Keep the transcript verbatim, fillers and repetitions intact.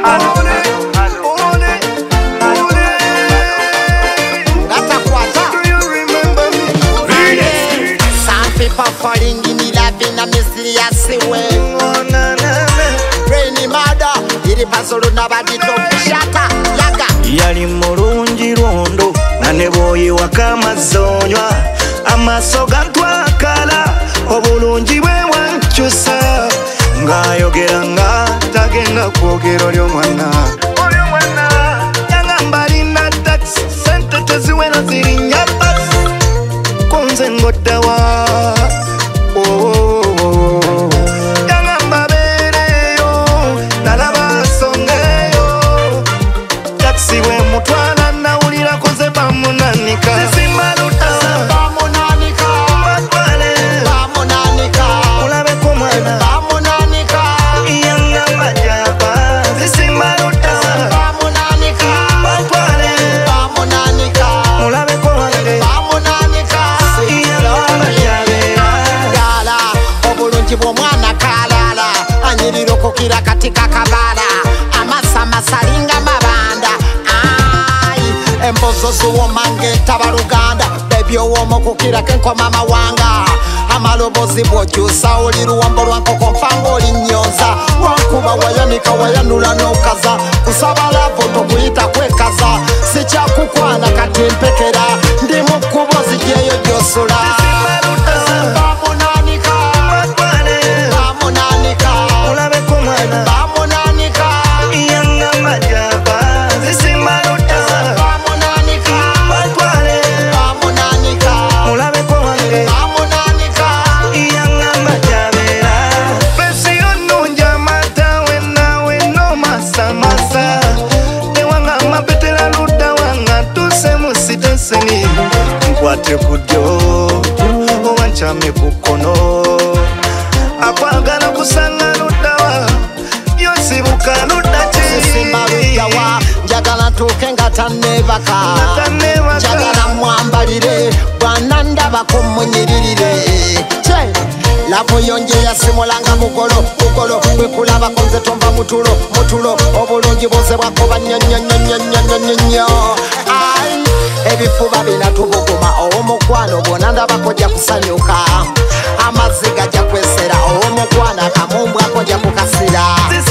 Falling in love in a mysterious way. Rainy mother, iri pasolo nabadi tokushaka yaga. Yali mulungi lwondo na ne bwoyiwa kamazonywa amaso gantwakala obulungi bwe wankyusa ng'ayogera nga tagenda kwogero ly'omwana yangamba lina taxi sente teziwera zirinnya basi kunze ngoddawa kira katika kabala amasa masalinga mabanda ai embozo zuwo mange tabaruganda baby owomo kukira kenko mama wanga amalobozi bwokyusa oli luwambo lwankoko mpango oli nyonza wankuba wayanika wayanula n'okaza kusabala voto kuyita kwekaza sikyakukwana kati mpekera ndi mu kkubo zijeyo gyosula nkwate kudyo owanchame kukono akwagala kusanga luddawa yosibuka luddaki simba luddawa njagala ntuuke nga tannebaka njagala mwambalire bwana ndabako munyiririre lavu yonje yasimulanga mugolo mugolo bwekulaba konze tomba mutulo mutulo obulungi bwose bwakoba nnyonnyonnyonnyonnyonnyo ai ebifuba binatubuguma owomukwano bwona ndabako ja kusanyuka amazzi gajja kwesera owomukwano akamumbwako ja kukasira